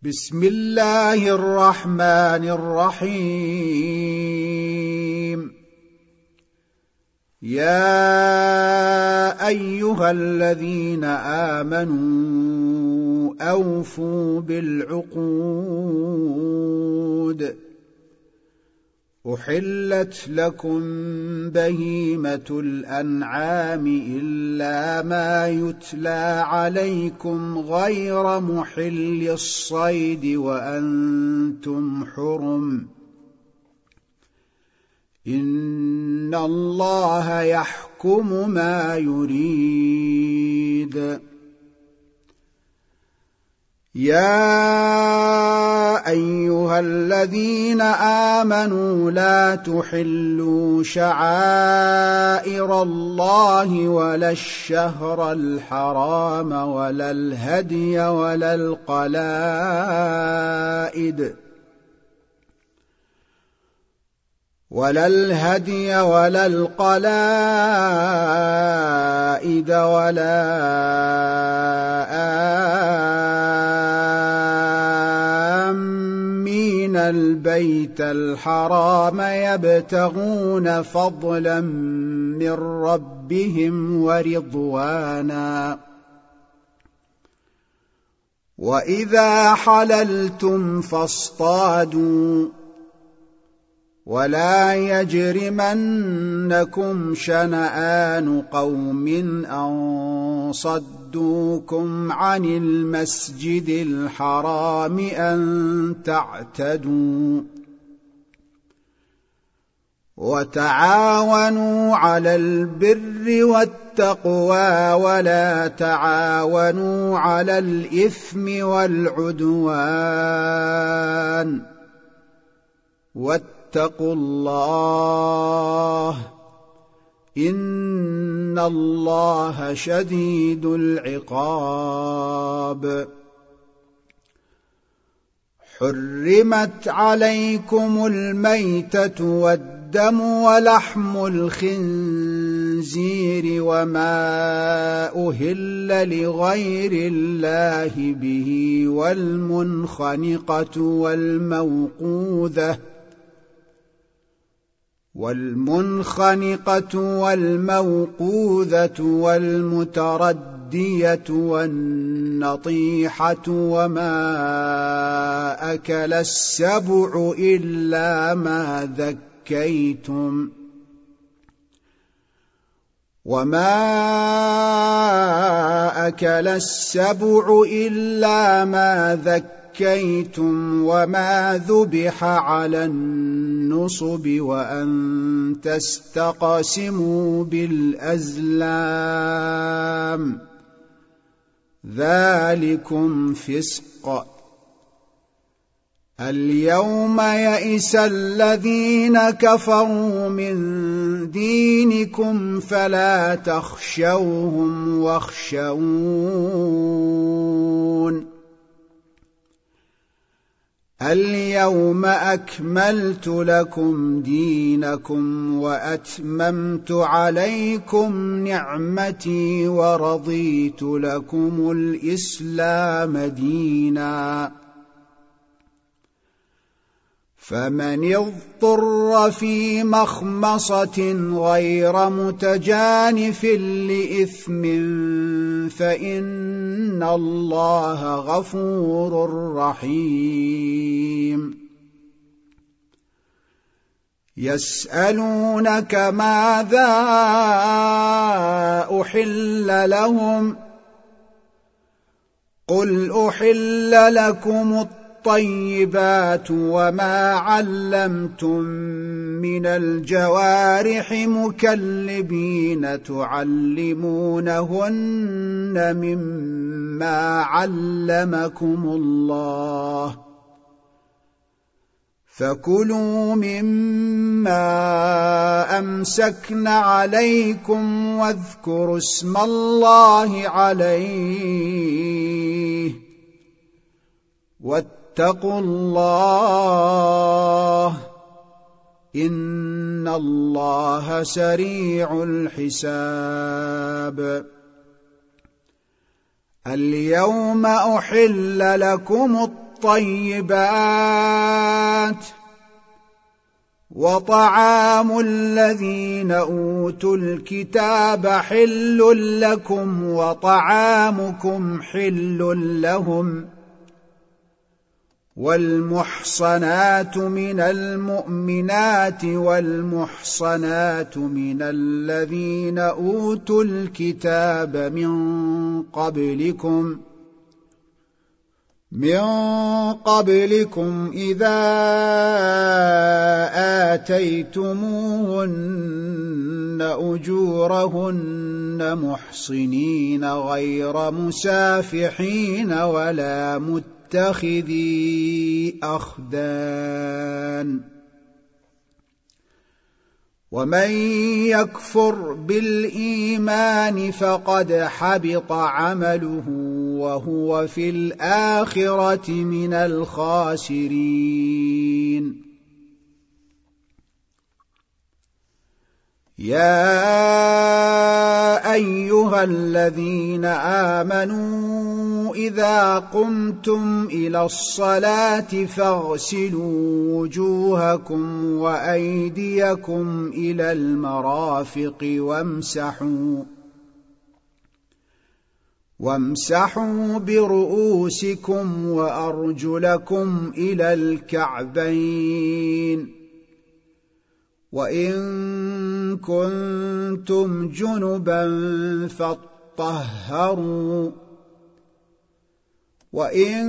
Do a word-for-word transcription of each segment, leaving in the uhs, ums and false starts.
بسم الله الرحمن الرحيم. يا أيها الذين آمنوا أوفوا بالعقود. أحلت لكم بهيمة الأنعام إلا ما يتلى عليكم غير محل الصيد وأنتم حرم. إن الله يحكم ما يريد. يا أيها الذين آمنوا لا تحلوا شعائر الله ولا الشهر الحرام ولا الهدي ولا القلائد ولا الهدي ولا القلائد ولا آمين البيت الحرام يبتغون فضلا من ربهم ورضوانا. وإذا حللتم فاصطادوا ولا يجرمنكم شنآن قوم أن صدوكم عن المسجد الحرام أن تعتدوا. وتعاونوا على البر والتقوى ولا تعاونوا على الإثم والعدوان. واتقوا الله إن الله شديد العقاب. حرمت عليكم الميتة والدم ولحم الخنزير وما أهل لغير الله به والمنخنقة والموقوذة والمنخنقة والموقوذة والمتردية والنطيحة وما أكل السبع إلا ما ذكيتم وما أكل السبع إلا ما ذكيتم كيتم وما ذبح على النصب وأن تستقسموا بالأزلام ذلكم فسق. اليوم يئس الذين كفروا من دينكم فلا تخشوهم واخشون. اليوم أكملت لكم دينكم وأتممت عليكم نعمتي ورضيت لكم الإسلام دينا. فمن اضطر في مخمصة غير متجانف لإثم فإن الله غفور رحيم. يسألونك ماذا أحل لهم قل أحل لكم الطيبات وما علمتم من الجوارح مكلبين تعلمونهن مما علمكم الله فكلوا مما أمسكن عليكم واذكروا اسم الله عليه واتقوا الله إن الله سريع الحساب. اليوم أحل لكم الطيبات وطعام الذين أوتوا الكتاب حل لكم وطعامكم حل لهم والمحصنات من المؤمنات والمحصنات من الذين أوتوا الكتاب من قبلكم من قبلكم إذا آتيتموهن أجورهن محصنين غير مسافحين ولا متخذي أخدان ومن يكفر بالإيمان فقد حبط عمله وهو في الآخرة من الخاسرين يا أيها الذين آمنوا إذا قمتم إلى الصلاة فاغسلوا وجوهكم وأيديكم إلى المرافق وامسحوا وامسحوا برؤوسكم وأرجلكم إلى الكعبين وإن كنتم جنبا فاطهروا وإن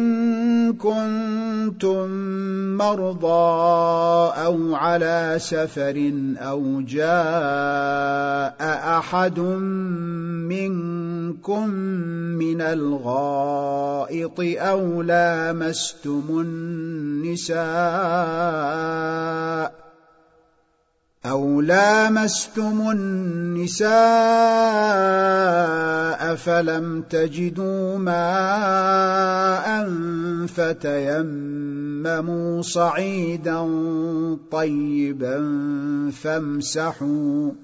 كنتم مرضى أو على سفر أو جاء أحد منكم من الغائط أو لامستم النساء أو لامستم النساء فلم تجدوا ماء فتيمموا صعيدا طيبا فامسحوا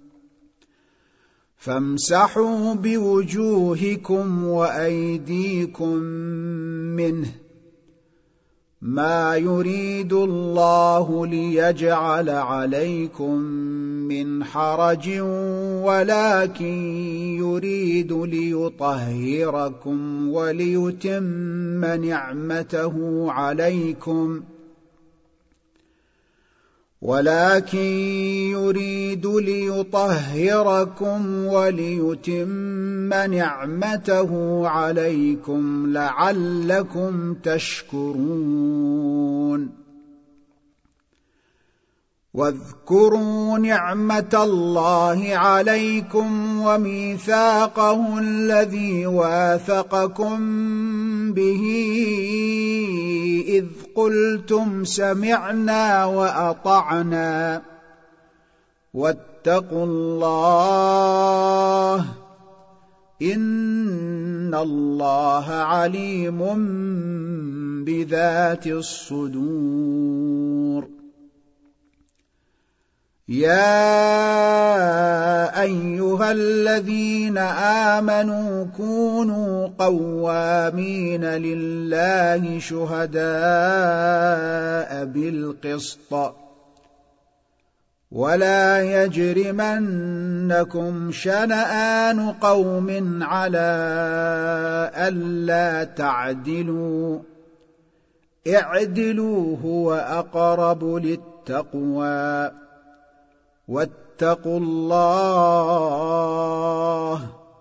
فامسحوا بوجوهكم وأيديكم منه ما يريد الله ليجعل عليكم من حرج ولكن يريد ليطهركم وليتم نعمته عليكم ولكن يريد ليطهركم وليتم نعمته عليكم لعلكم تشكرون واذكروا نعمة الله عليكم وميثاقه الذي واثقكم به إذ قلتم سمعنا وأطعنا واتقوا الله إن الله عليم بذات الصدور يا أيها الذين آمنوا كونوا قوامين لله شهداء بالقسط ولا يجرمنكم شنآن قوم على ألا تعدلوا اعدلوا هو أقرب للتقوى واتقوا الله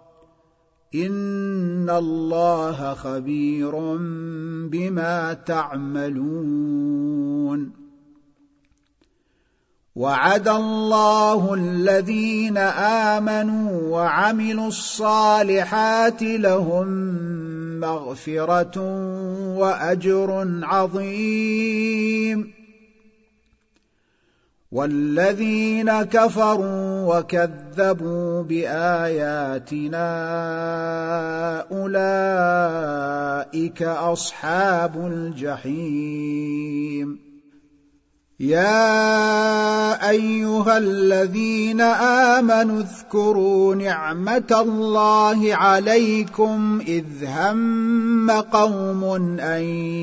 إن الله خبير بما تعملون وعد الله الذين آمنوا وعملوا الصالحات لهم مغفرة وأجر عظيم والذين كفروا وكذبوا بآياتنا أولئك أصحاب الجحيم يا أيها الذين آمنوا اذكروا نعمة الله عليكم إذ هم قوم أن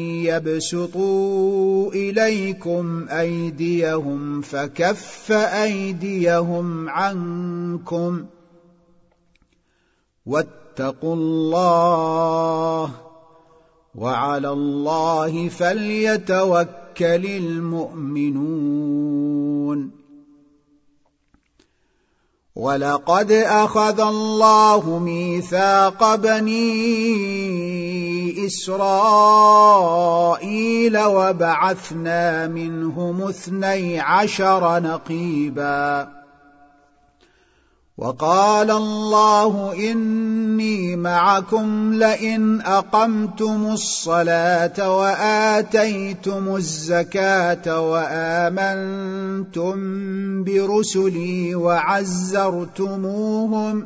يبسطوا إليكم أيديهم فكف أيديهم عنكم واتقوا الله وعلى الله فليتوكل المؤمنون. ولقد أخذ الله ميثاق بني إسرائيل وبعثنا منهم اثني عشر نقيبا وقال الله إني معكم لئن أقمتم الصلاة وآتيتم الزكاة وآمنتم برسلي وعزرتموهم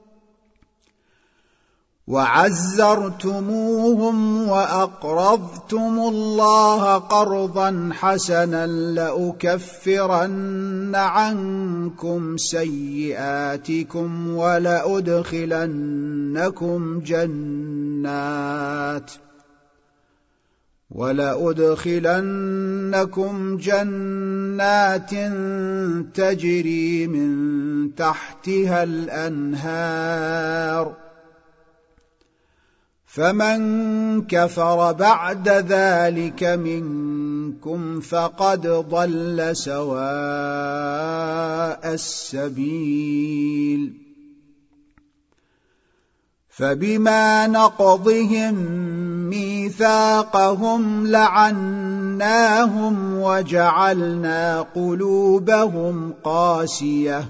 وعزرتموهم وأقرضتم الله قرضا حسنا لأكفرن عنكم سيئاتكم ولأدخلنكم جنات ولأدخلنكم جنات تجري من تحتها الأنهار فمن كفر بعد ذلك منكم فقد ضل سواء السبيل. فبما نقضهم ميثاقهم لعناهم وجعلنا قلوبهم قاسية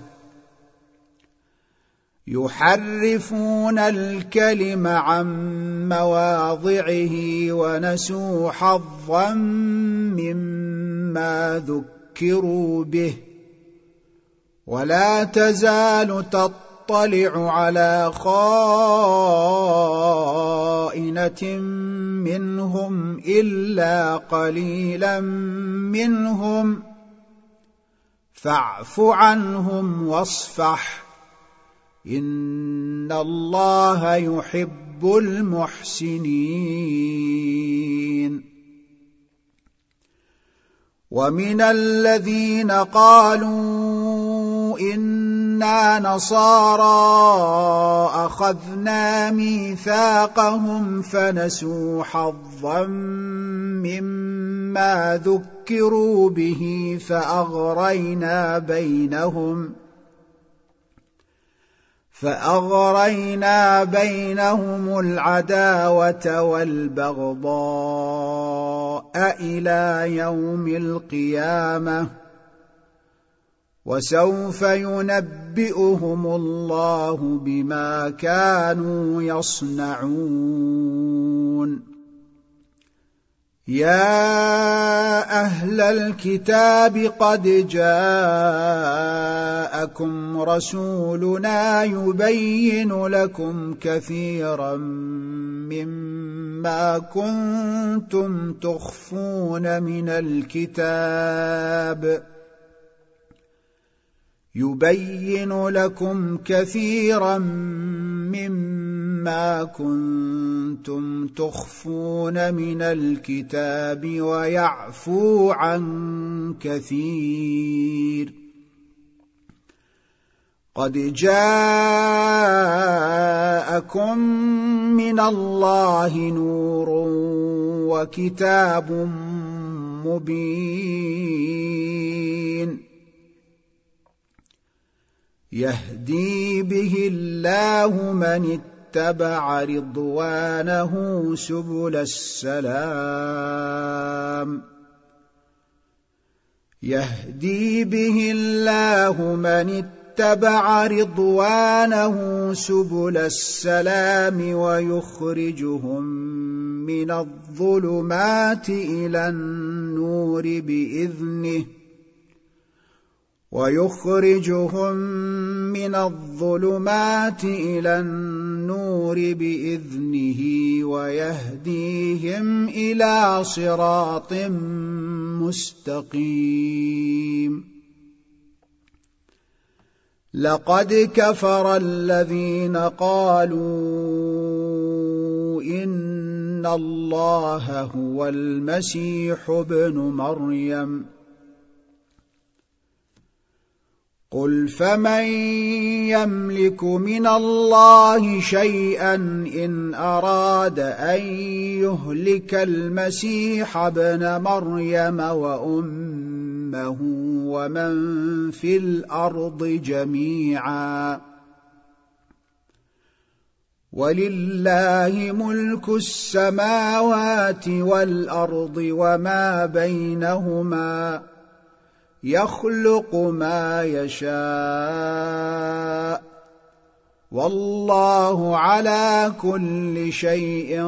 يحرفون الكلم عن مواضعه ونسوا حظا مما ذكروا به ولا تزال تطلع على خائنة منهم إلا قليلا منهم فاعف عنهم واصفح إن الله يحب المحسنين. ومن الذين قالوا إنا نصارى أخذنا ميثاقهم فنسوا حظا مما ذكروا به فأغرينا بينهم فأغرينا بينهم العداوة والبغضاء إلى يوم القيامة وسوف ينبئهم الله بما كانوا يصنعون. يا أهل الكتاب قد جاءكم رسولنا يبين لكم كثيرا مما كنتم تخفون من الكتاب يبين لكم كثيرا مما كنتم تخفون من الكتاب ويعفو عن كثير. قد جاءكم من الله نور وكتاب مبين يهدي به الله من اتبع رضوانه سبل السلام يهدي به الله من اتبع رضوانه سبل السلام ويخرجهم من الظلمات إلى النور بإذنه ويخرجهم من الظلمات إلى النور بإذنه ويهديهم إلى صراط مستقيم. لقد كفر الذين قالوا إن الله هو المسيح ابن مريم قل فمن يملك من الله شيئا إن أراد أن يهلك المسيح ابن مريم وأمه ومن في الأرض جميعا ولله ملك السماوات والأرض وما بينهما يخلق ما يشاء والله على كل شيء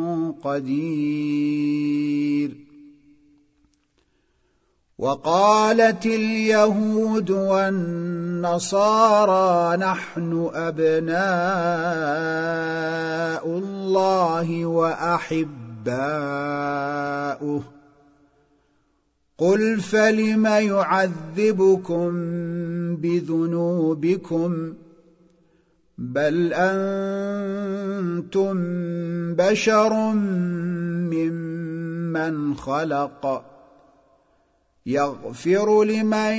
قدير. وقالت اليهود والنصارى نحن أبناء الله وأحباؤه قل فلم يعذبكم بذنوبكم بل أنتم بشر ممن خلق يغفر لمن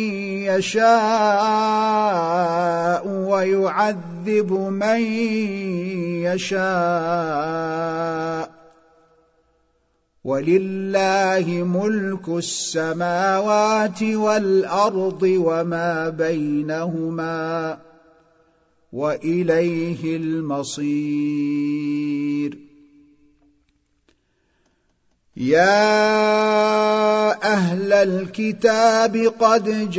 يشاء ويعذب من يشاء ولله ملك السماوات والأرض وما بينهما وإليه المصير. يا أهل الكتاب قد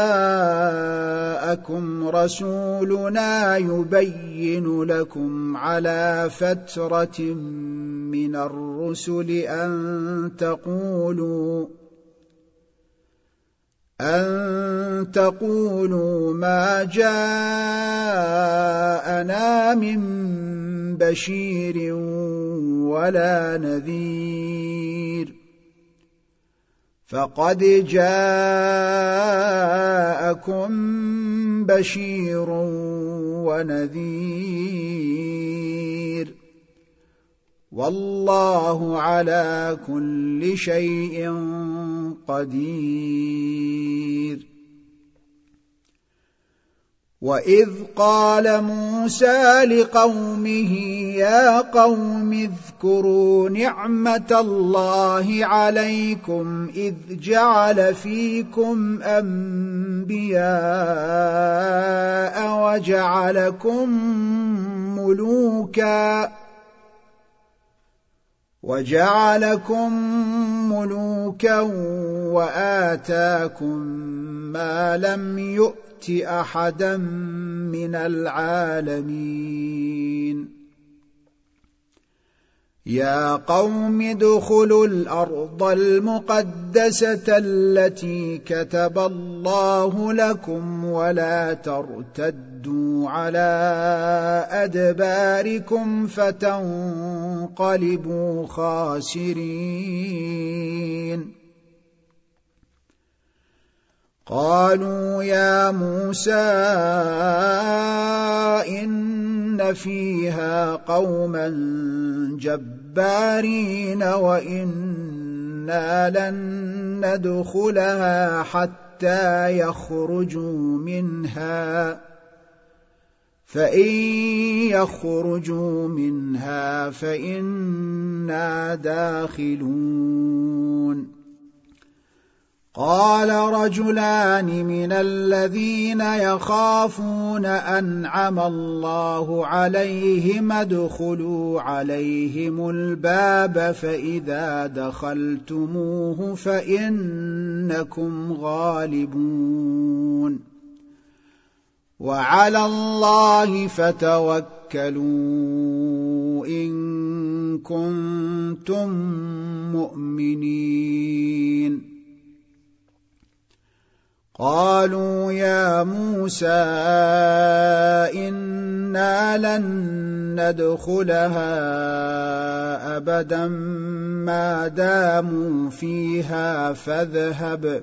جاءكم رسولنا يبين لكم على فترة من الرسل أن تقولوا أن تقولوا ما جاءنا من بشير ولا نذير فقد جاءكم بشير ونذير والله على كل شيء قدير. وإذ قال موسى لقومه يا قوم اذكروا نعمة الله عليكم إذ جعل فيكم أنبياء وجعلكم ملوكا وجعلكم ملوكا وآتاكم ما لم يؤت أحدا من العالمين. يا قوم ادخلوا الأرض المقدسة التي كتب الله لكم ولا ترتدوا على أدباركم فتنقلبوا خاسرين. قالوا يا موسى إن فيها قوما جبارين وإنا لن ندخلها حتى يخرجوا منها فإن يخرجوا منها فإنا داخلون. قال رجلان من الذين يخافون أنعم الله عليهم ادخلوا عليهم الباب فإذا دخلتموه فإنكم غالبون وعلى الله فتوكلوا إن كنتم مؤمنين. قالوا يا موسى إنا لن ندخلها أبدا ما داموا فيها فاذهب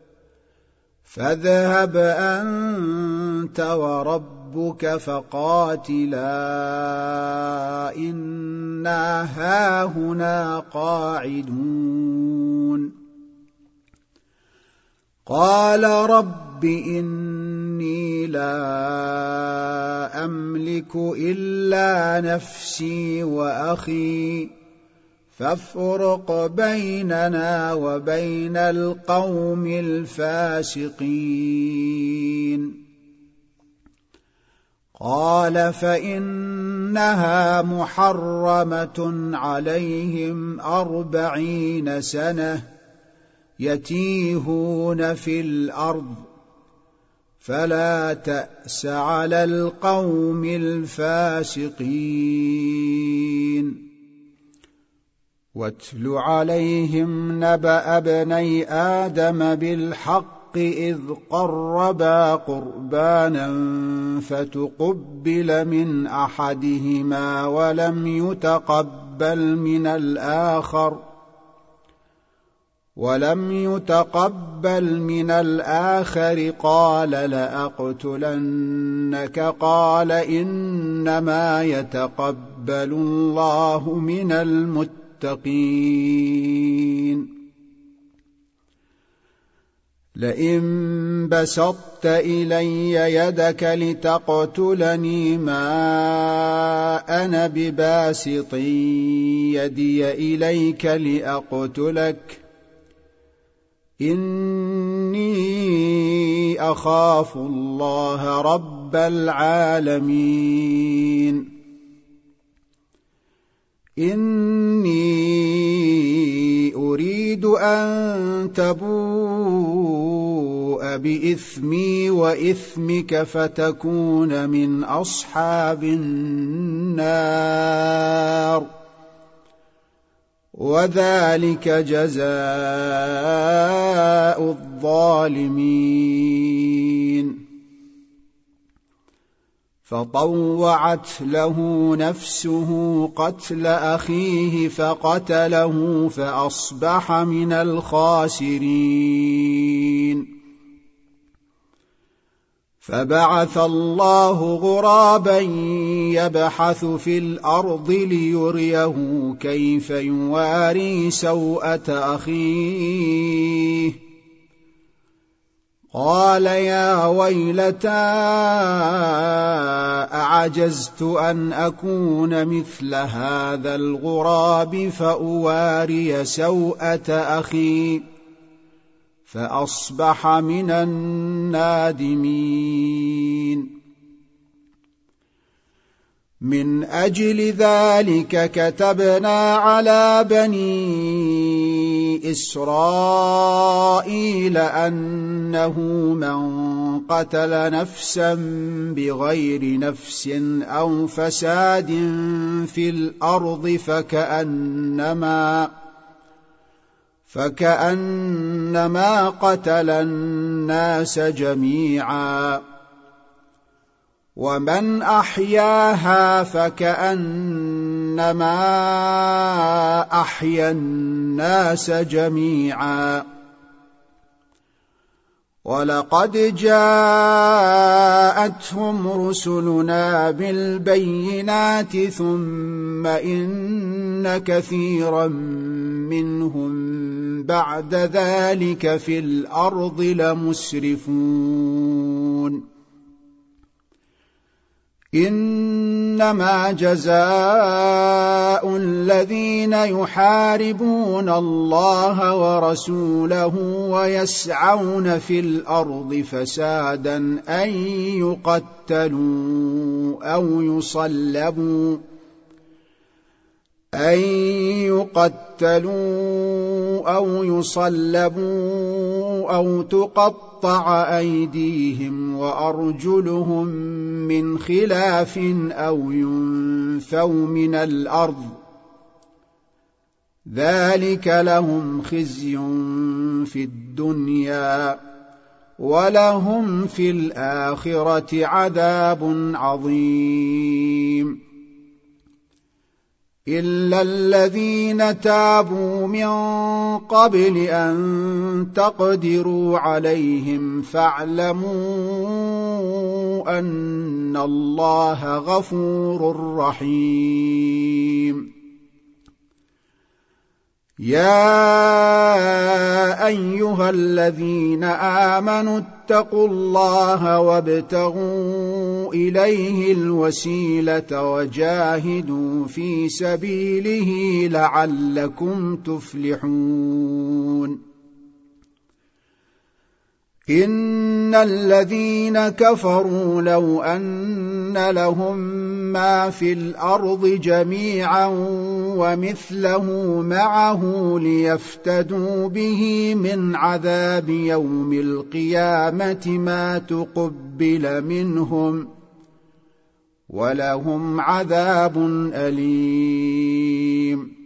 فاذهب أنت وربك فقاتلا إنا هاهنا قاعدون قال رب إني لا أملك إلا نفسي وأخي فافرق بيننا وبين القوم الفاسقين قال فإنها محرمة عليهم أربعين سنة يتيهون في الأرض فلا تأس على القوم الفاسقين واتل عليهم نبأ ابني آدم بالحق إذ قربا قربانا فتقبل من أحدهما ولم يتقبل من الآخر ولم يتقبل من الآخر قال لأقتلنك قال إنما يتقبل الله من المتقين لئن بسطت إلي يدك لتقتلني ما أنا بباسط يدي إليك لأقتلك إني أخاف الله رب العالمين إني أريد أن تبوء بإثمي وإثمك فتكون من أصحاب النار وذلك جزاء الظالمين فطوعت له نفسه قتل أخيه فقتله فأصبح من الخاسرين فبعث الله غرابا يبحث في الأرض ليريه كيف يواري سوءة أخيه قال يا ويلتى أعجزت أن أكون مثل هذا الغراب فأواري سوءة أخي فأصبح من النادمين من أجل ذلك كتبنا على بني إسرائيل أنه من قتل نفسا بغير نفس أو فساد في الأرض فكأنما فكأنما قتل الناس جميعا ومن أحياها فكأنما أحيا الناس جميعا ولقد جاءتهم رسلنا بالبينات ثم إن كثيرا منهم بعد ذلك في الأرض لمسرفون إنما جزاء الذين يحاربون الله ورسوله ويسعون في الأرض فسادا أن يقتلوا أو يصلبوا أن يقتلوا أو يصلبوا أو تقطع أيديهم وأرجلهم من خلاف أو ينفوا من الأرض ذلك لهم خزي في الدنيا ولهم في الآخرة عذاب عظيم. إلا الذين تابوا من قبل أن تقدروا عليهم فاعلموا أن الله غفور رحيم. يا أيها الذين آمنوا اتقوا الله وابتغوا إليه الوسيلة وجاهدوا في سبيله لعلكم تفلحون. إن الذين كفروا لو أن لهم ما في الأرض جميعا ومثله معه ليفتدوا به من عذاب يوم القيامة ما تقبل منهم ولهم عذاب أليم.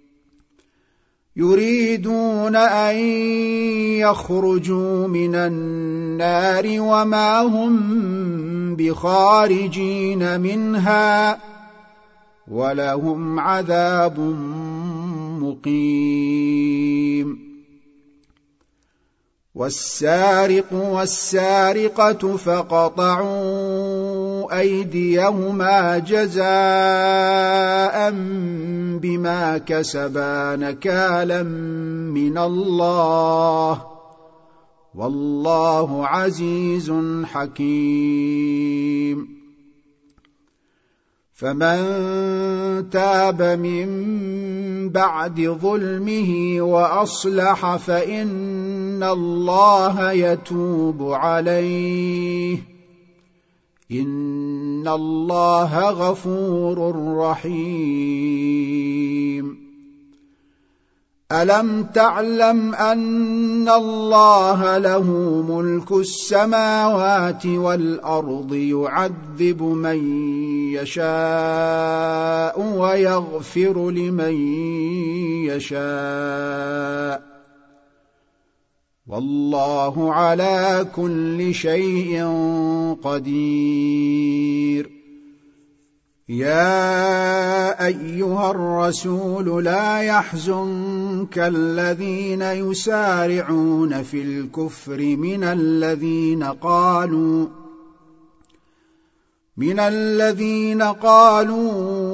يريدون أن يخرجوا من النار وما هم بخارجين منها ولهم عذاب مقيم. والسارق والسارقة فقطعوا أيديهما جزاء بما كسبا نكالا من الله والله عزيز حكيم. فمن تاب من بعد ظلمه وأصلح فإن الله يتوب عليه إن الله غفور رحيم. ألم تعلم أن الله له ملك السماوات والأرض يعذب من يشاء ويغفر لمن يشاء والله على كل شيء قدير. يا أيها الرسول لا يحزنك الذين يسارعون في الكفر من الذين قالوا من الذين قالوا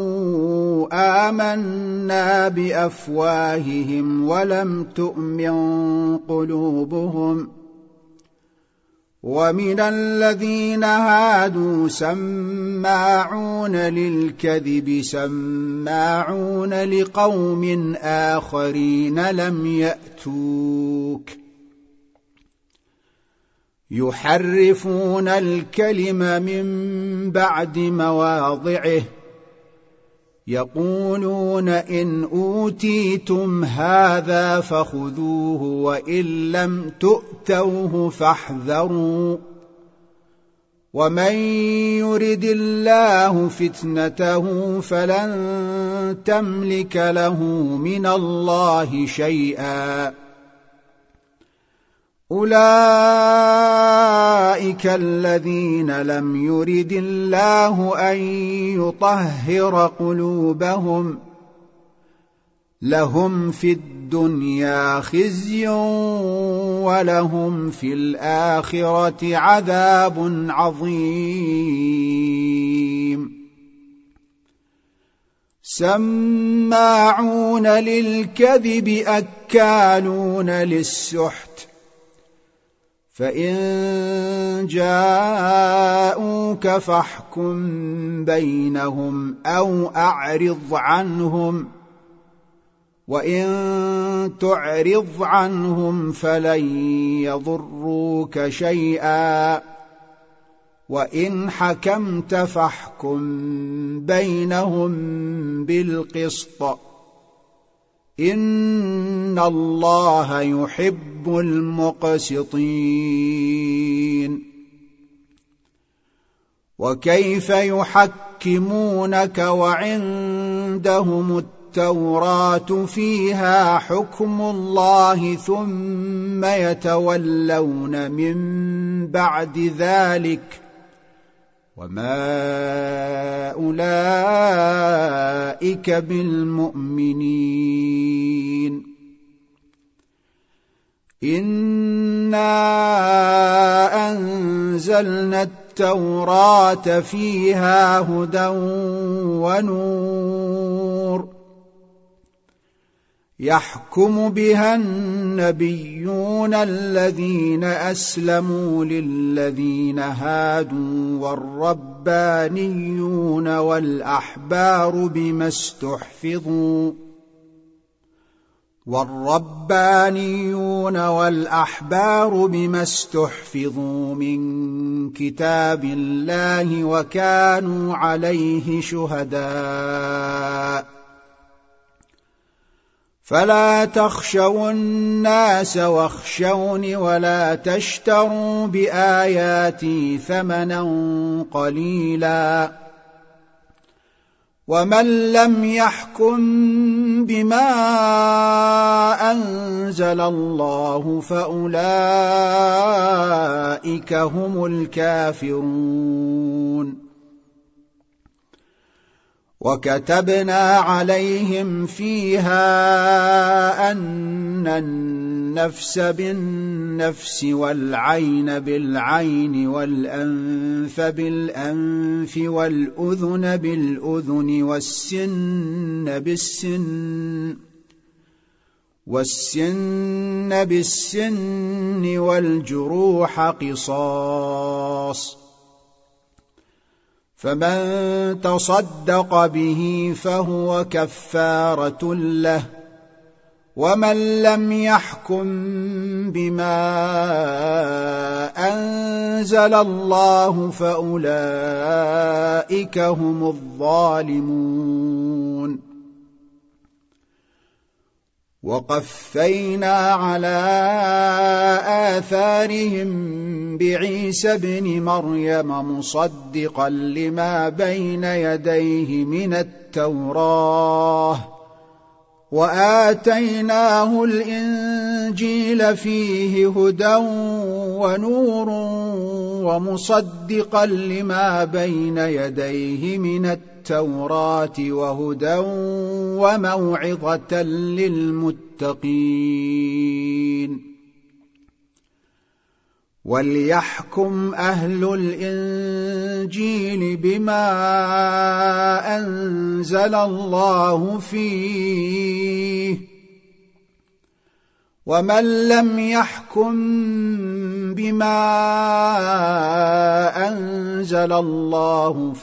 آمنا بأفواههم ولم تؤمن قلوبهم ومن الذين هادوا سماعون للكذب سماعون لقوم آخرين لم يأتوك يحرفون الكلم من بعد مواضعه يقولون إن أوتيتم هذا فخذوه وإن لم تؤتوه فاحذروا ومن يرد الله فتنته فلن تملك له من الله شيئا. أولئك الذين لم يرد الله أن يطهر قلوبهم لهم في الدنيا خزي ولهم في الآخرة عذاب عظيم. سماعون للكذب أكالون للسحت فإن جاءوك فاحكم بينهم أو أعرض عنهم وإن تعرض عنهم فلن يضروك شيئا وإن حكمت فاحكم بينهم بالقسط إن الله يحب المقسطين. وكيف يحكمونك وعندهم التوراة فيها حكم الله ثم يتولون من بعد ذلك وما أولئك بالمؤمنين. إنا أنزلنا التوراة فيها هدى ونور يحكم بها النبيون الذين أسلموا للذين هادوا والربانيون والأحبار بما استحفظوا والربانيون والأحبار بما استحفظوا من كتاب الله وكانوا عليه شهداء. فلا تخشوا الناس واخشوني ولا تشتروا بآياتي ثمنا قليلا ومن لم يحكم بما أنزل الله فأولئك هم الكافرون. وكتبنا عليهم فيها أن النفس بالنفس والعين بالعين والأنف بالأنف والأذن بالأذن والسن بالسن والسن بالسن والجروح قصاص فمن تصدق به فهو كفارة له ومن لم يحكم بما أنزل الله فأولئك هم الظالمون. وقفينا على آثارهم بعيسى ابن مريم مصدقا لما بين يديه من التوراة وآتيناه الإنجيل فيه هدى ونور ومصدقا لما بين يديه من التوراة وهدى وموعظة للمتقين. وليحكم أهل الإنجيل بما أنزل الله فيه ومن لم يحكم بما أنزل الله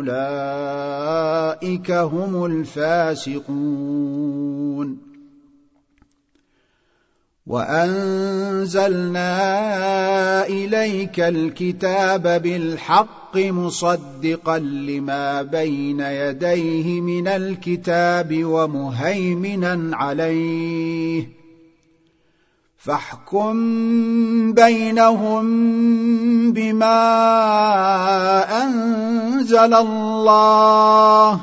فأولئك هم الفاسقون. وأنزلنا إليك الكتاب بالحق مصدقا لما بين يديه من الكتاب ومهيمنا عليه فاحكم بينهم بما أنزل الله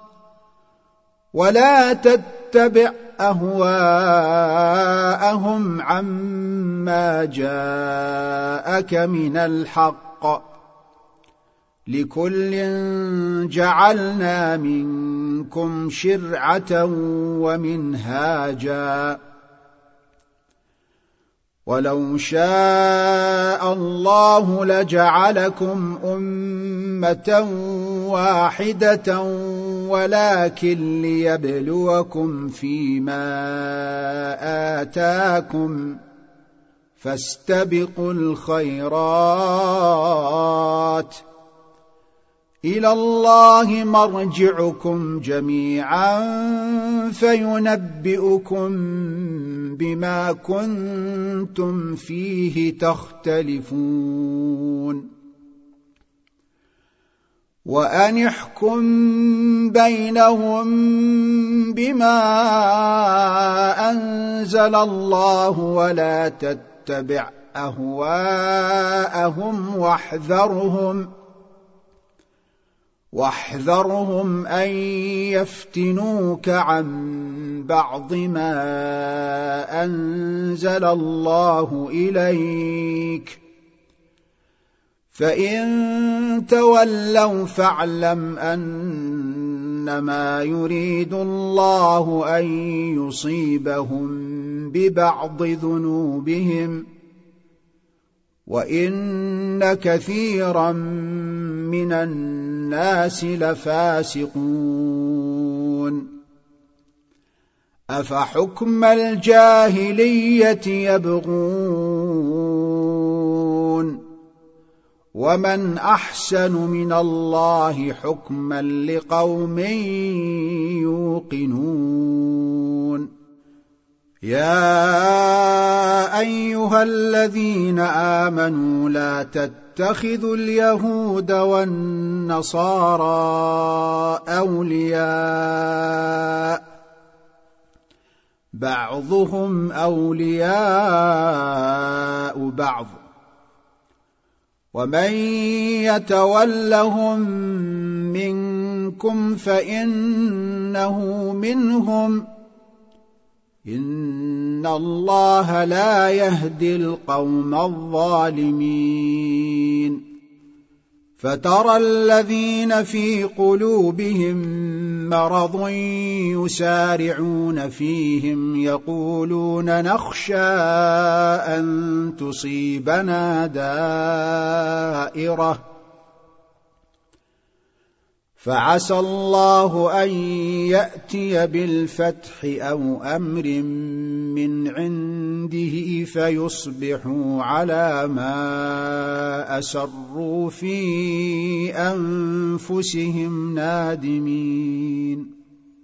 ولا تتبع أهواءهم عما جاءك من الحق لكل جعلنا منكم شرعة ومنهاجا ولو شاء الله لجعلكم أمة واحدة ولكن ليبلوكم فيما آتاكم فاستبقوا الخيرات إلى الله مرجعكم جميعا فينبئكم بما كنتم فيه تختلفون. وأن احكم بينهم بما أنزل الله ولا تتبع أهواءهم واحذرهم واحذرهم أن يفتنوك عن بعض ما أنزل الله إليك، فإن تولوا فاعلم أنما يريد الله أن يصيبهم ببعض ذنوبهم، وإن كثيرا من الناس لفاسقون. أفحكم الجاهلية يبغون، ومن أحسن من الله حكما لقوم يوقنون. يا أيها الذين آمنوا لا تتخذوا اليهود والنصارى أولياء بعضهم أولياء بعض، ومن يتولهم منكم فإنه منهم، إن الله لا يهدي القوم الظالمين. فترى الذين في قلوبهم مرض يسارعون فيهم يقولون نخشى أن تصيبنا دائرة، فعسى الله أن يأتي بالفتح أو أمر من عنده فيصبحوا على ما أسروا في أنفسهم نادمين.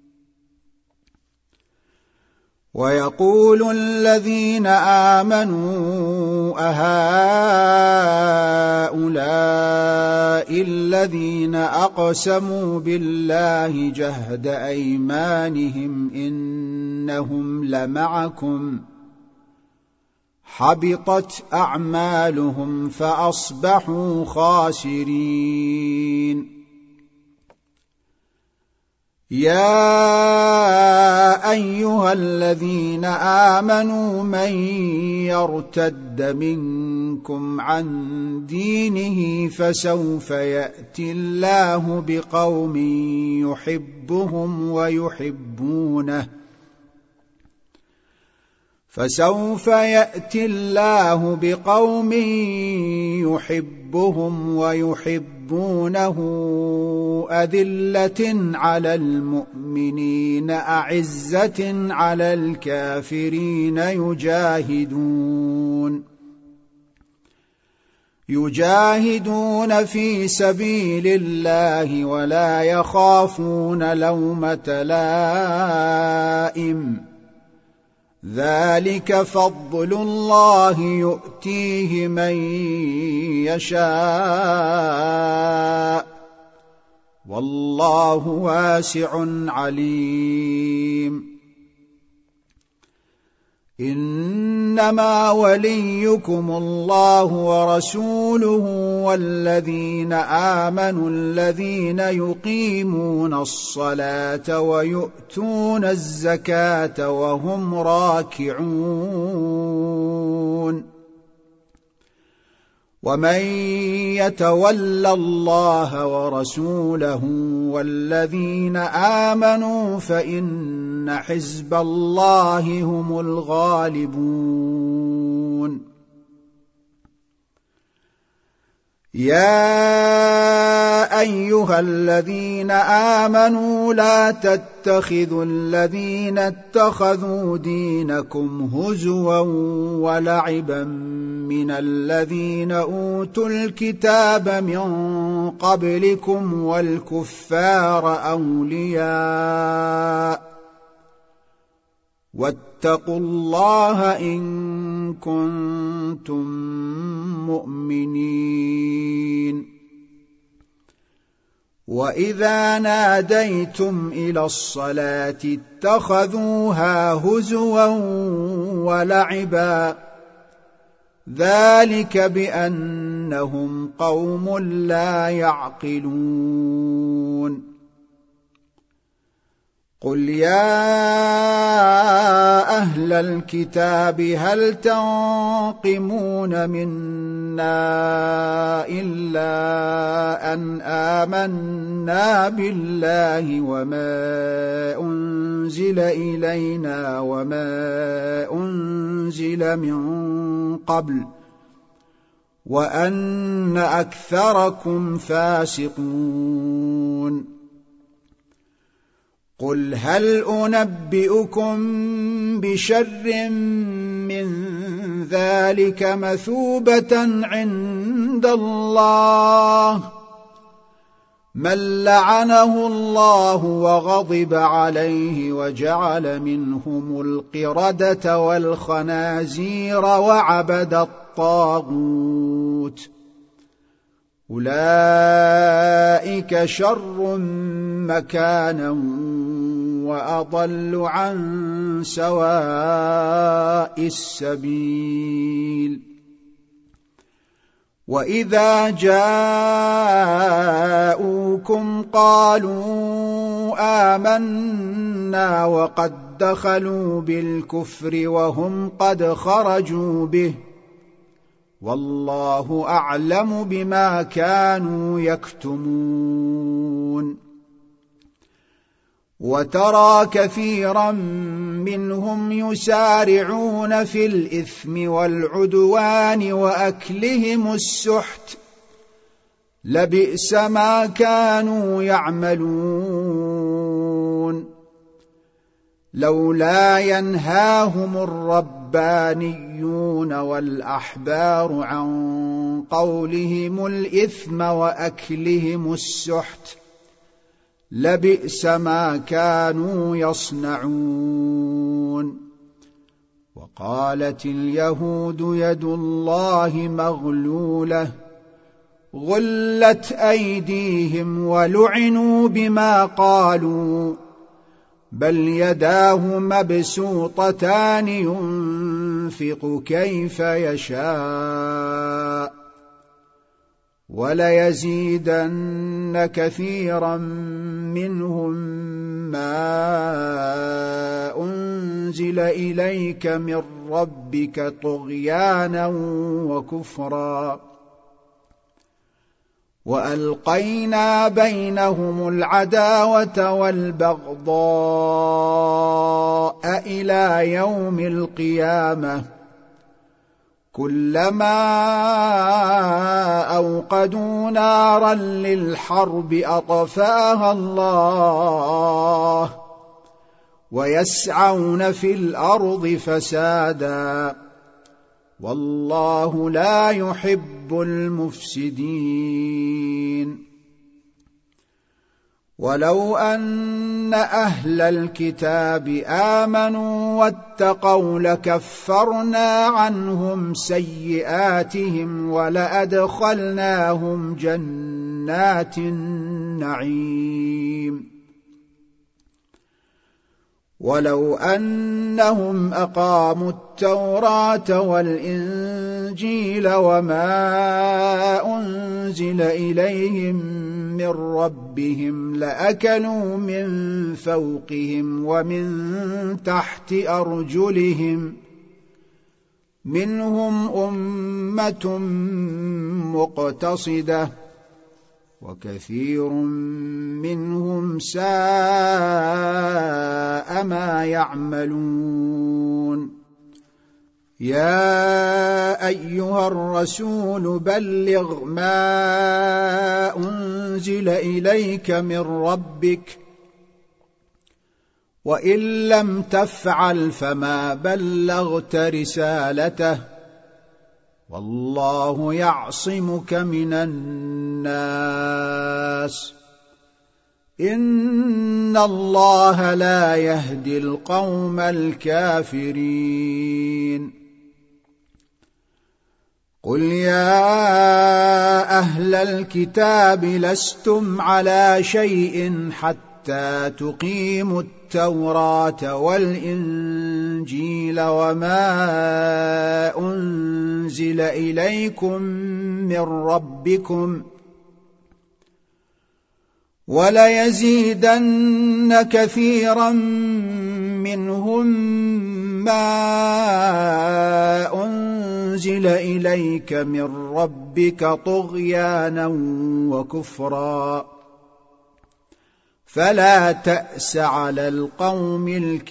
ويقول الذين آمنوا أهؤلاء الذين أقسموا بالله جهد أيمانهم إنهم لمعكم حبطت أعمالهم فأصبحوا خاسرين. يا أيها الذين آمنوا من يرتد منكم عن دينه فسوف يأتي الله بقوم يحبهم ويحبونه فسوف يأتي الله بقوم يحبهم ويحبونه أذلة على المؤمنين أعزة على الكافرين يجاهدون يجاهدون في سبيل الله ولا يخافون لومة لائم، ذلك فضل الله يؤتيه من يشاء والله واسع عليم. إنما وليكم الله ورسوله والذين آمنوا الذين يقيمون الصلاة ويؤتون الزكاة وهم راكعون. ومن يتول الله ورسوله والذين آمنوا فإن حزب الله هم الغالبون. يا أيها الذين آمنوا لا تتخذوا الذين اتخذوا دينكم هزوا ولعبا من الذين أوتوا الكتاب من قبلكم والكفار أولياء واتقوا الله إن كنتم مؤمنين. وإذا ناديتم إلى الصلاة اتخذوها هزوا ولعبا ذلك بأنهم قوم لا يعقلون قل يا أهل الكتاب هل تنقمون منا إلا أن آمنا بالله وما أنزل إلينا وما أنزل من قبل وأن أكثركم فاسقون قل هل أنبئكم بشر من ذلك مثوبة عند الله من لعنه الله وغضب عليه وجعل منهم القردة والخنازير وعبد الطاغوت أولئك شر مكانا وأضل عن سواء السبيل وإذا جاءوكم قالوا آمنا وقد دخلوا بالكفر وهم قد خرجوا به والله أعلم بما كانوا يكتمون وترى كثيرا منهم يسارعون في الإثم والعدوان وأكلهم السحت لبئس ما كانوا يعملون لولا ينهاهم الربانيون والأحبار عن قولهم الإثم وأكلهم السحت لبئس ما كانوا يصنعون وقالت اليهود يد الله مغلولة غلت أيديهم ولعنوا بما قالوا بل يداه مبسوطتان ينفق كيف يشاء وليزيدن كثيرا منهم ما أنزل إليك من ربك طغيانا وكفرا وألقينا بينهم العداوة والبغضاء إلى يوم القيامة كلما أوقدوا نارا للحرب أطفاها الله ويسعون في الأرض فسادا والله لا يحب المفسدين ولو أن أهل الكتاب آمنوا واتقوا لكفرنا عنهم سيئاتهم ولأدخلناهم جنات النعيم ولو أنهم أقاموا التوراة والإنجيل وما أنزل إليهم من ربهم لأكلوا من فوقهم ومن تحت أرجلهم منهم أمة مقتصدة وكثير منهم ساء ما يعملون يا أيها الرسول بلغ ما أنزل إليك من ربك وإن لم تفعل فما بلغت رسالته والله يعصمك من الناس إن الله لا يهدي القوم الكافرين قل يا أهل الكتاب لستم على شيء حتى تقيموا التوراة والإنجيل وما أنزل إليكم من ربكم وليزيدن كثيرا منهم ما أنزل إليك من ربك طغيانا وكفرا فلا تأس على القوم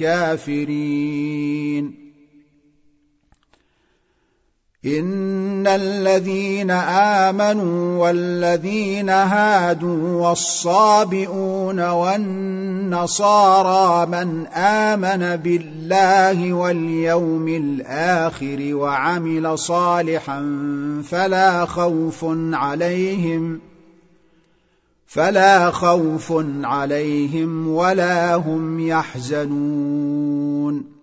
الكافرين إن الذين آمنوا والذين هادوا والصابئون والنصارى من آمن بالله واليوم الآخر وعمل صالحا فلا خوف عليهم فلا خوف عليهم ولا هم يحزنون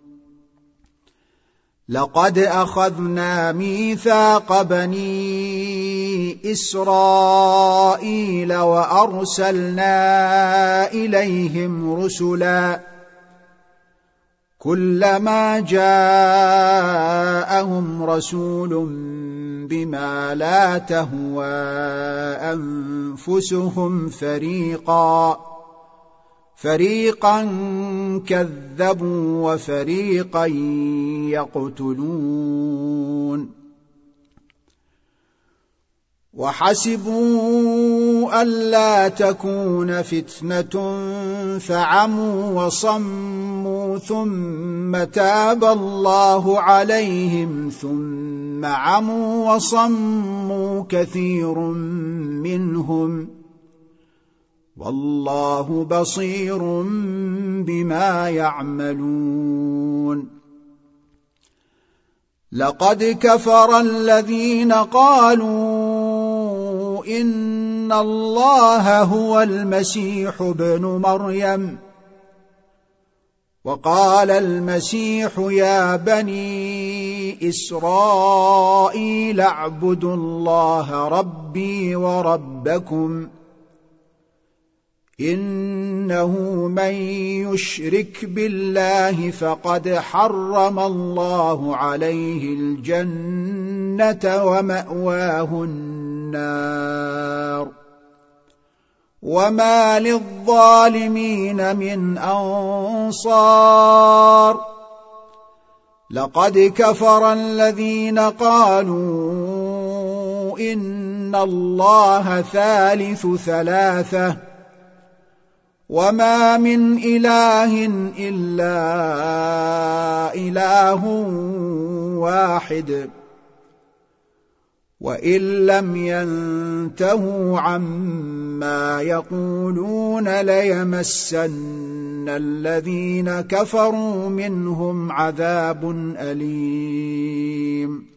لقد أخذنا ميثاق بني إسرائيل وأرسلنا إليهم رسلا كلما جاءهم رسول بما لا تهوى أنفسهم فريقا فريقا كذبوا وفريقا يقتلون وحسبوا ألا تكون فتنة فعموا وصموا ثم تاب الله عليهم ثم عموا وصموا كثير منهم والله بصير بما يعملون لقد كفر الذين قالوا إن الله هو المسيح ابن مريم وقال المسيح يا بني إسرائيل اعبدوا الله ربي وربكم إنه من يشرك بالله فقد حرم الله عليه الجنة ومأواه النار وما للظالمين من أنصار لقد كفر الذين قالوا إن الله ثالث ثلاثة وما من إله إلا إله واحد وإن لم ينتهوا عما يقولون ليمسن الذين كفروا منهم عذاب أليم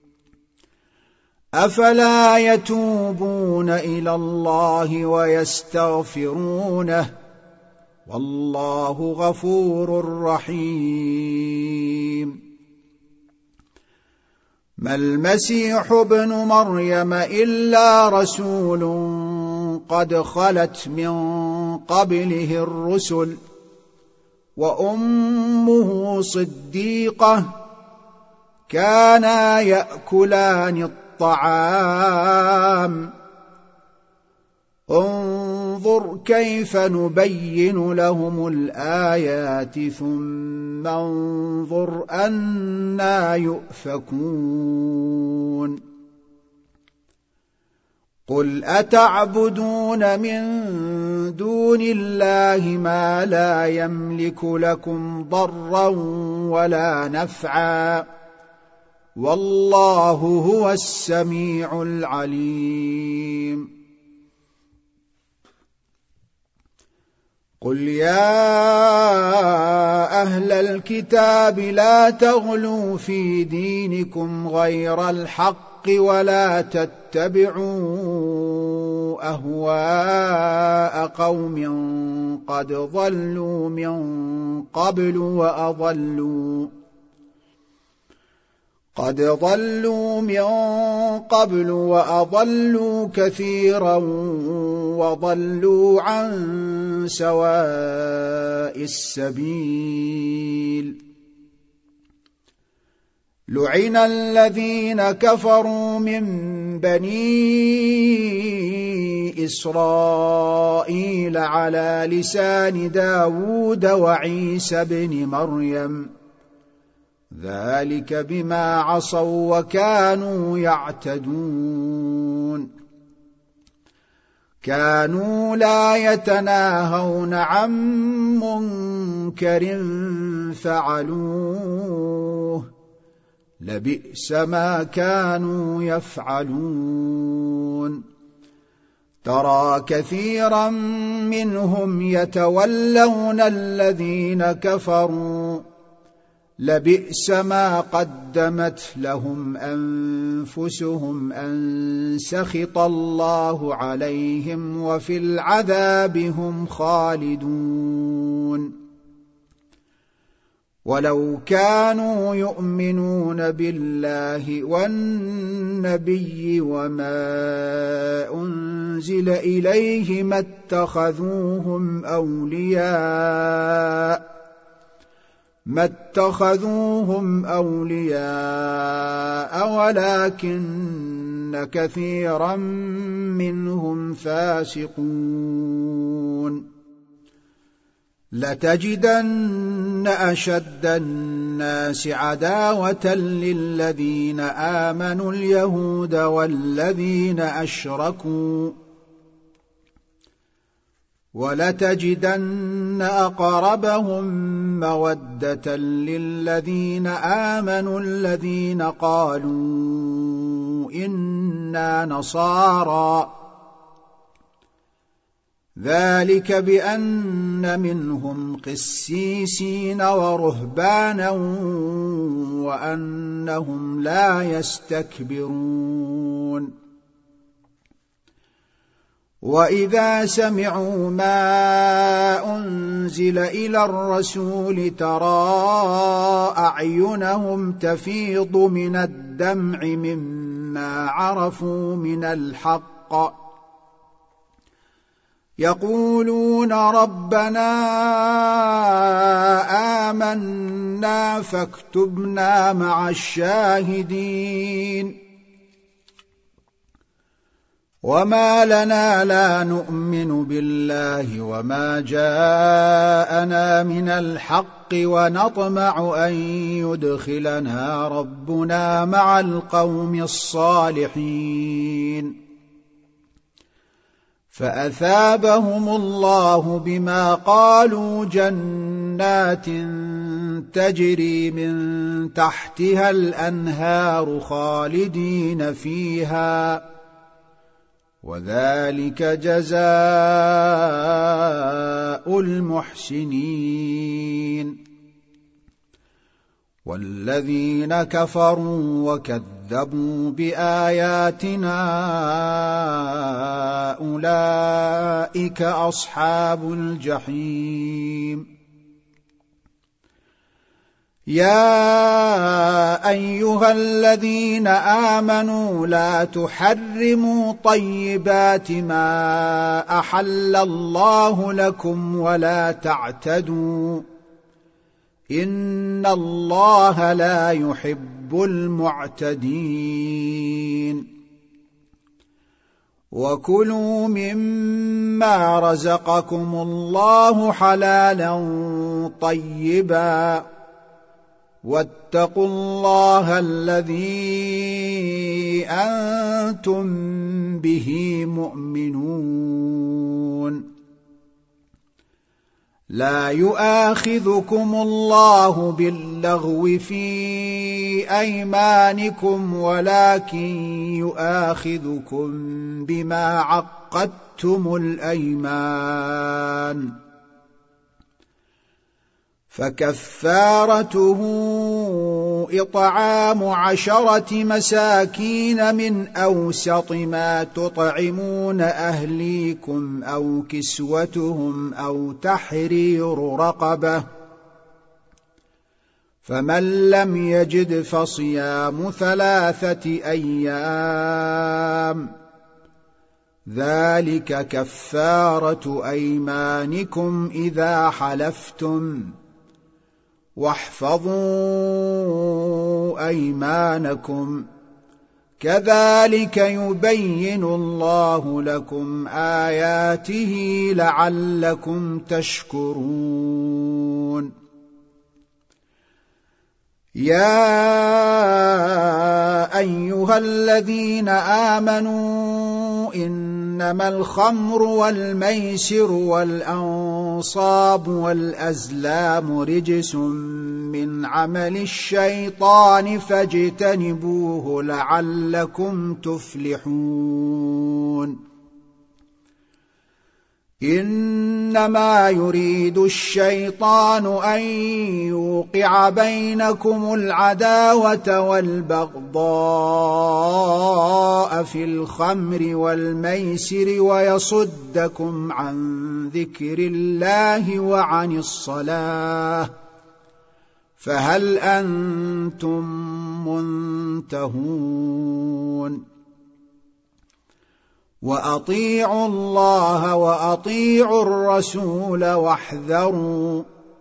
أفلا يتوبون إلى الله ويستغفرونه والله غفور رحيم ما المسيح ابن مريم إلا رسول قد خلت من قبله الرسل وأمه صديقة كانا يأكلان الطعام انظر كيف نبين لهم الآيات ثم انظر أنى يؤفكون قل أتعبدون من دون الله ما لا يملك لكم ضرا ولا نفعا والله هو السميع العليم قل يا أهل الكتاب لا تغلوا في دينكم غير الحق ولا تتبعوا أهواء قوم قد ضلوا من قبل وأضلوا قد ضلوا من قبل وأضلوا كثيرا وضلوا عن سواء السبيل لعن الذين كفروا من بني إسرائيل على لسان داود وعيسى بن مريم ذلك بما عصوا وكانوا يعتدون كانوا لا يتناهون عن منكر فعلوه لبئس ما كانوا يفعلون ترى كثيرا منهم يتولون الذين كفروا لبئس ما قدمت لهم أنفسهم أن سخط الله عليهم وفي العذاب هم خالدون ولو كانوا يؤمنون بالله والنبي وما أنزل إليه ما اتخذوهم أولياء ما اتخذوهم أولياء ولكن كثيرا منهم فاسقون لتجدن أشد الناس عداوة للذين آمنوا اليهود والذين أشركوا ولتجدن أقربهم مودة للذين آمنوا الذين قالوا إنا نصارى ذلك بأن منهم قسيسين ورهبانا وأنهم لا يستكبرون وإذا سمعوا ما أنزل إلى الرسول ترى أعينهم تفيض من الدمع مما عرفوا من الحق يقولون ربنا آمنا فاكتبنا مع الشاهدين وما لنا لا نؤمن بالله وما جاءنا من الحق ونطمع أن يدخلنا ربنا مع القوم الصالحين فأثابهم الله بما قالوا جنات تجري من تحتها الأنهار خالدين فيها وذلك جزاء المحسنين والذين كفروا وكذبوا بآياتنا أولئك أصحاب الجحيم يا أيها الذين آمنوا لا تحرموا طيبات ما أحل الله لكم ولا تعتدوا إن الله لا يحب المعتدين وكلوا مما رزقكم الله حلالا طيبا واتقوا الله الذي أنتم به مؤمنون لا يؤاخذكم الله باللغو في أيمانكم ولكن يؤاخذكم بما عقدتم الأيمان فكفارته إطعام عشرة مساكين من أوسط ما تطعمون أهليكم أو كسوتهم أو تحرير رقبة فمن لم يجد فصيام ثلاثة أيام ذلك كفارة أيمانكم إذا حلفتم واحفظوا أيمانكم كذلك يبين الله لكم آياته لعلكم تشكرون يا أيها الذين آمنوا إنما الخمر والميسر والأنصاب والأزلام رجس من عمل الشيطان فاجتنبوه لعلكم تفلحون إنما يريد الشيطان أن يوقع بينكم العداوة والبغضاء في الخمر والميسر ويصدكم عن ذكر الله وعن الصلاة فهل أنتم منتهون وأطيعوا الله وأطيعوا الرسول واحذروا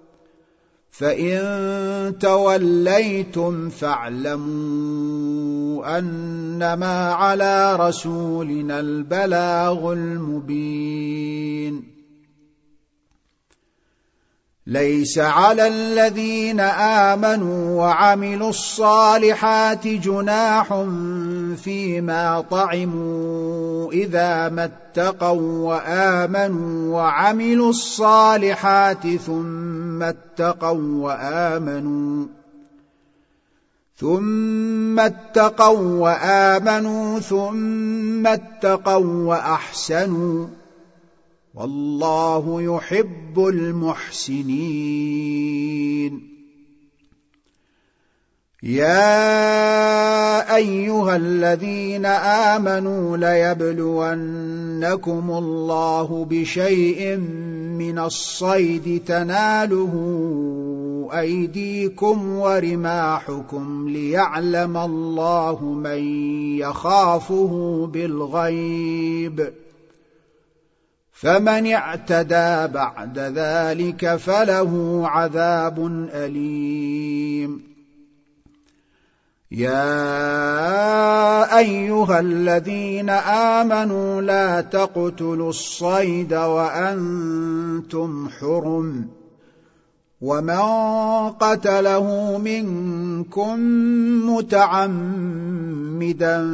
فإن توليتم فاعلموا أنما على رسولنا البلاغ المبين ليس على الذين آمنوا وعملوا الصالحات جناح فيما طعموا إذا ما اتقوا وآمنوا وعملوا الصالحات ثم اتقوا وآمنوا ثم اتقوا وآمنوا ثم اتقوا وأحسنوا والله يحب المحسنين يا أيها الذين آمنوا ليبلونكم الله بشيء من الصيد تناله أيديكم ورماحكم ليعلم الله من يخافه بالغيب فمن اعتدى بعد ذلك فله عذاب أليم يا أيها الذين آمنوا لا تقتلوا الصيد وأنتم حرم ومن قتله منكم متعمدا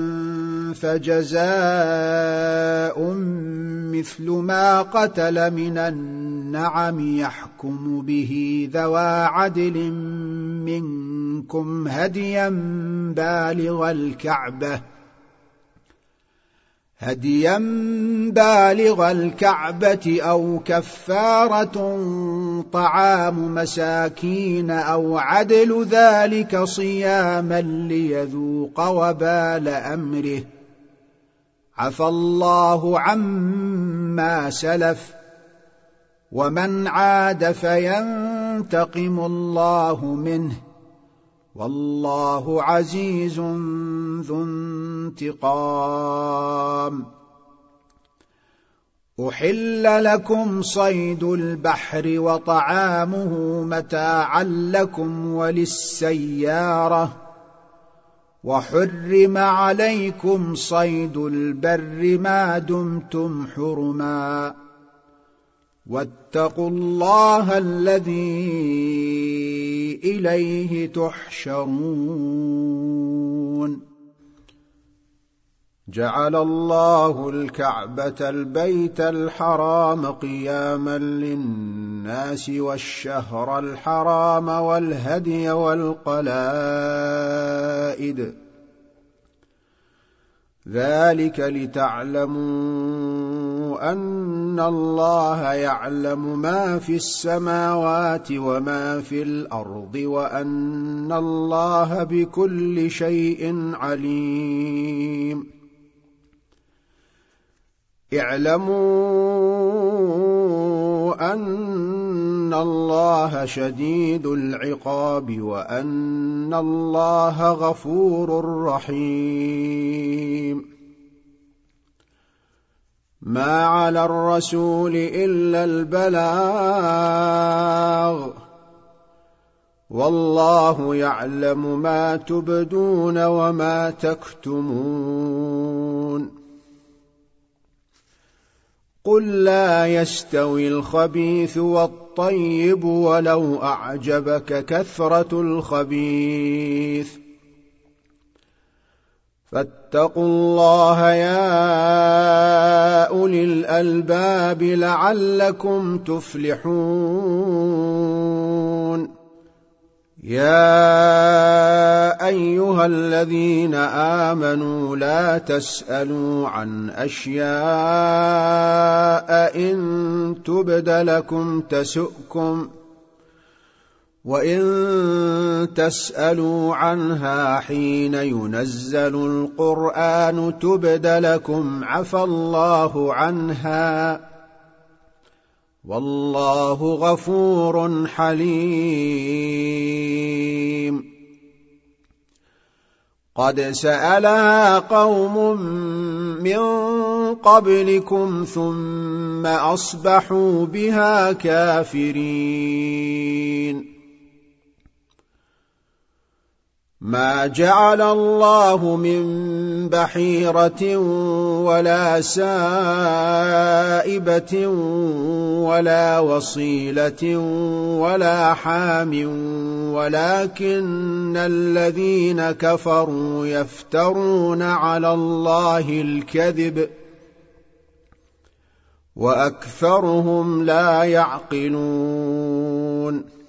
فجزاء مثل ما قتل من النعم يحكم به ذوى عدل منكم هديا بالغ الكعبة هديا بالغ الكعبة أو كفارة طعام مساكين أو عدل ذلك صياما ليذوق وبال أمره عفى الله عما سلف ومن عاد فينتقم الله منه والله عزيز ذو انتقام أحل لكم صيد البحر وطعامه متاعا لكم وللسيارة وحرم عليكم صيد البر ما دمتم حرما واتقوا الله الذي إليه تحشرون جعل الله الكعبة البيت الحرام قياما للناس والشهر الحرام والهدي والقلائد ذلك لتعلموا أن الله يعلم ما في السماوات وما في الأرض وأن الله بكل شيء عليم اعلموا أن وأن الله شديد العقاب وأن الله غفور رحيم. ما على الرسول إلا البلاغ والله يعلم ما تبدون وما تكتمون. قل لا يستوي الخبيث والطيب ولو أعجبك كثرة الخبيث فاتقوا الله يا أولي الألباب لعلكم تفلحون. يا أيها الذين آمنوا لا تسألوا عن أشياء إن تبد لكم تسؤكم وإن تسألوا عنها حين ينزل القرآن تبد لكم عفى الله عنها والله غفور حليم. قد سألها قوم من قبلكم ثم أصبحوا بها كافرين. ما جعل الله من بحيرة ولا سائبة ولا وصيلة ولا حام ولكن الذين كفروا يفترون على الله الكذب وأكثرهم لا يعقلون.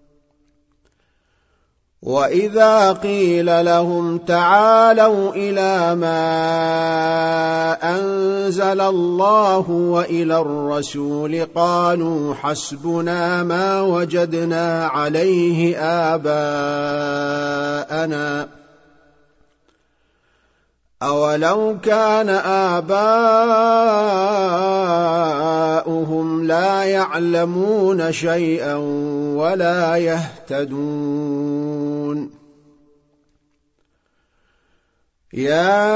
وإذا قيل لهم تعالوا إلى ما أنزل الله وإلى الرسول قالوا حسبنا ما وجدنا عليه آباءنا أولو كان آباؤهم لا يعلمون شيئا ولا يهتدون. يا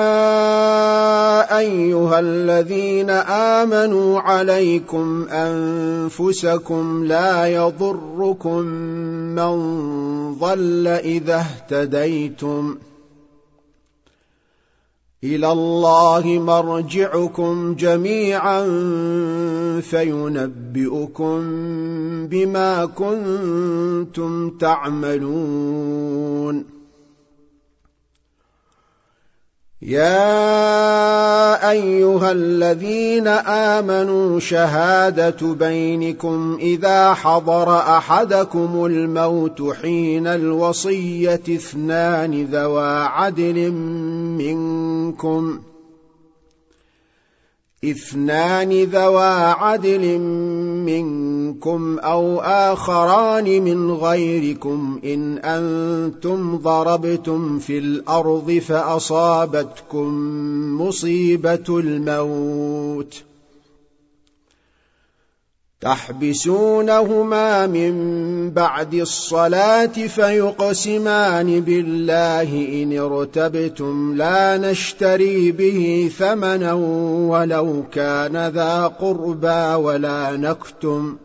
أيها الذين آمنوا عليكم أنفسكم لا يضركم من ضل إذا اهتديتم إلى الله مرجعكم جميعا فينبئكم بما كنتم تعملون. يا أيها الذين آمنوا شهادة بينكم إذا حضر أحدكم الموت حين الوصية اثنان ذوى عدل منكم اثنان ذوى عدل منكم أو آخران من غيركم إن أنتم ضربتم في الأرض فأصابتكم مصيبة الموت تحبسونهما من بعد الصلاة فيقسمان بالله إن ارتبتم لا نشتري به ثمنا ولو كان ذا قربى ولا نكتم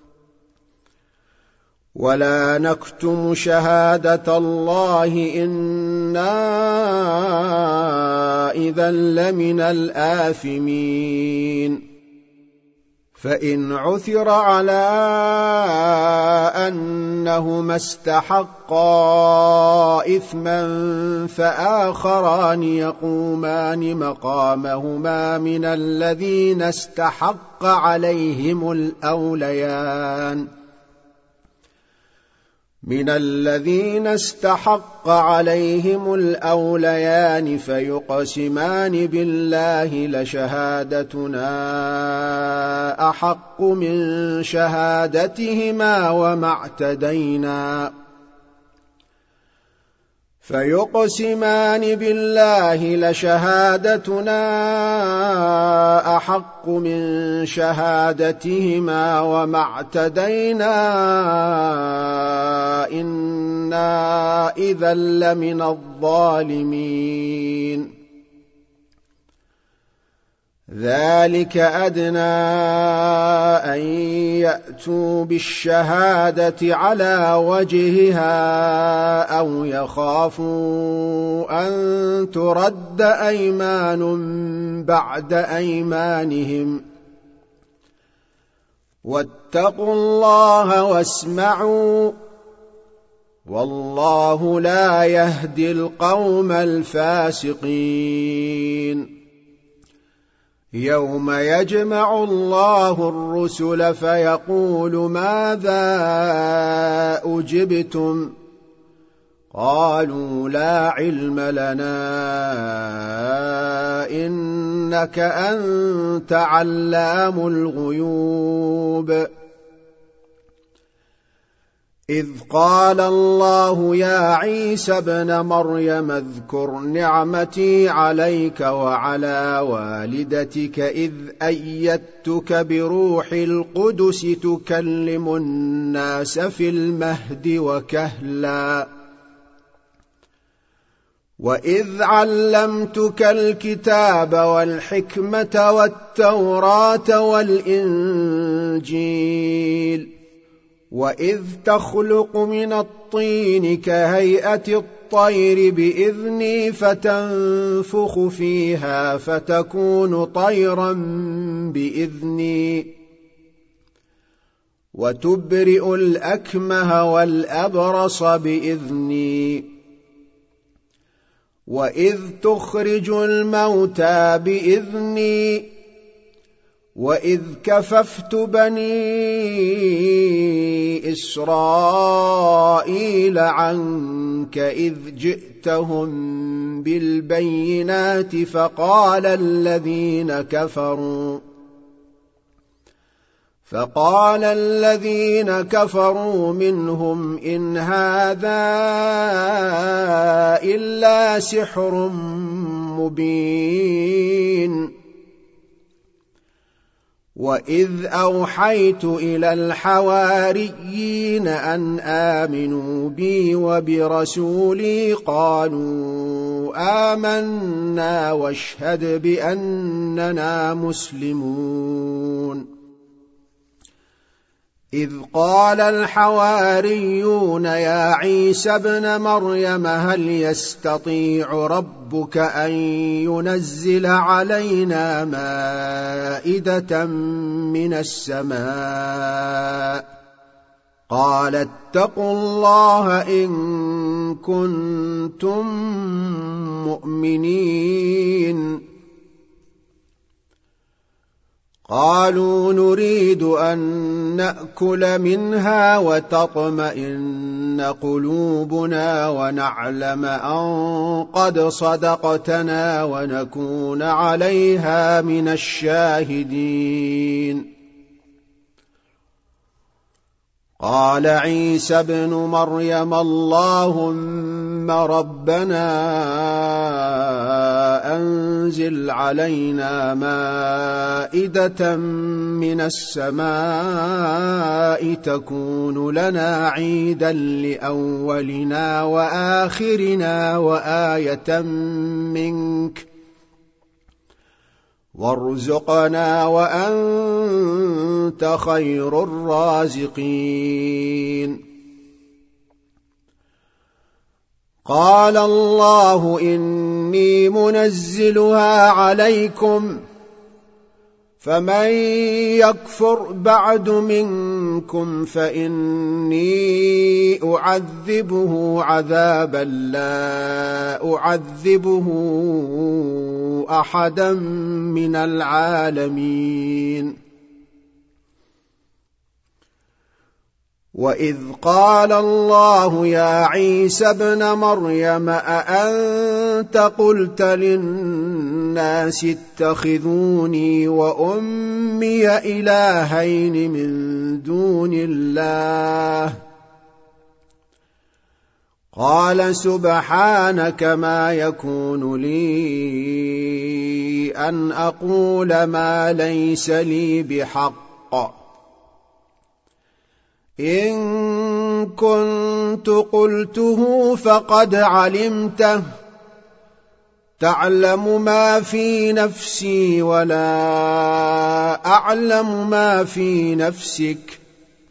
ولا نكتم شهادة الله إنا إذا لمن الآثمين. فإن عثر على أنهما استحقا إثما فآخران يقومان مقامهما من الذين استحق عليهم الأوليان من الذين استحق عليهم الأوليان فيقسمان بالله لشهادتنا أحق من شهادتهما وما اعتدينا فيقسمان بالله لشهادتنا أحق من شهادتهما وما اعتدينا إنا إذا لمن الظالمين. ذلك أدنى أن يأتوا بالشهادة على وجهها أو يخافوا أن ترد أيمان بعد أيمانهم واتقوا الله واسمعوا والله لا يهدي القوم الفاسقين. يوم يجمع الله الرسل فيقول ماذا أجبتم قالوا لا علم لنا إنك أنت علام الغيوب. إذ قال الله يا عيسى ابن مريم اذكر نعمتي عليك وعلى والدتك إذ أيدتك بروح القدس تكلم الناس في المهد وكهلا وإذ علمتك الكتاب والحكمة والتوراة والإنجيل وإذ تخلق من الطين كهيئة الطير بإذني فتنفخ فيها فتكون طيرا بإذني وتبرئ الأكمه والأبرص بإذني وإذ تخرج الموتى بإذني وإذ كففت بني إسرائيل عنك إذ جئتهم بالبينات فقال الذين كفروا فقال الذين كفروا منهم إن هذا إلا سحر مبين. وإذ أوحيت إلى الحواريين أن آمنوا بي وبرسولي قالوا آمنا واشهد بأننا مسلمون. إذ قال الحواريون يا عيسى ابن مريم هل يستطيع ربك أن ينزل علينا مائدة من السماء قال اتقوا الله إن كنتم مؤمنين. قالوا نريد أن نأكل منها وتطمئن قلوبنا ونعلم أن قد صدقتنا ونكون عليها من الشاهدين. قال عيسى ابن مريم اللهم ربنا أنزل علينا مائدة من السماء تكون لنا عيدا لأولنا وآخرنا وآية منك وارزقنا وأنت خير الرازقين. قال الله إني منزلها عليكم فمن يكفر بعد منكم فإني أعذبه عذابا لا أعذبه أحدا من العالمين. وإذ قال الله يا عيسى ابن مريم أأنت قلت للناس اتخذوني وأمي إلهين من دون الله قال سبحانك ما يكون لي أن أقول ما ليس لي بحق إن كنت قلته فقد علمته تعلم ما في نفسي ولا أعلم ما في نفسك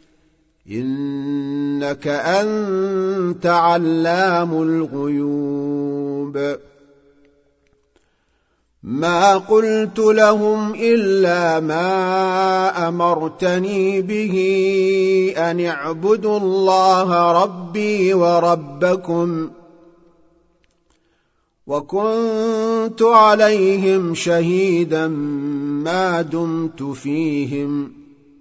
إنك أنت علام الغيوب ما قلت لهم إلا ما أمرتني به أن اعبدوا الله ربي وربكم وكنت عليهم شهيدا ما دمت فيهم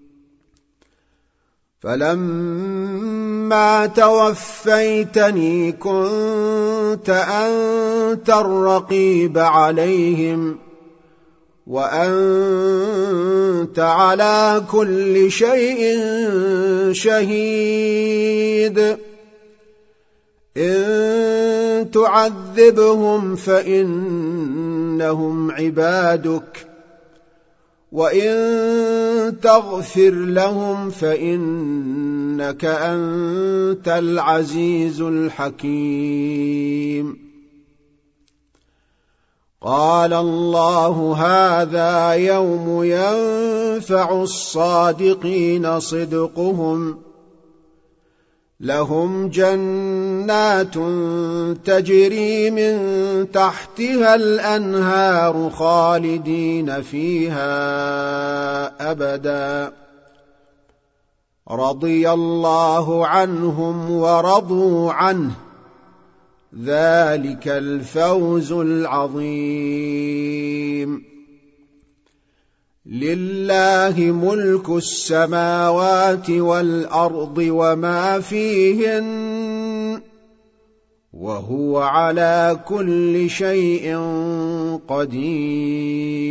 فلما توفيتني كنت أنت الرقيب عليهم وأنت على كل شيء شهيد إن تعذبهم فإنهم عبادك وإن تغفر لهم فإنك أنت العزيز الحكيم قال الله هذا يوم ينفع الصادقين صدقهم لهم جنات تجري من تحتها الأنهار خالدين فيها أبدا رضي الله عنهم ورضوا عنه ذلك الفوز العظيم لله ملك السماوات والأرض وما فيهن وهو على كل شيء قدير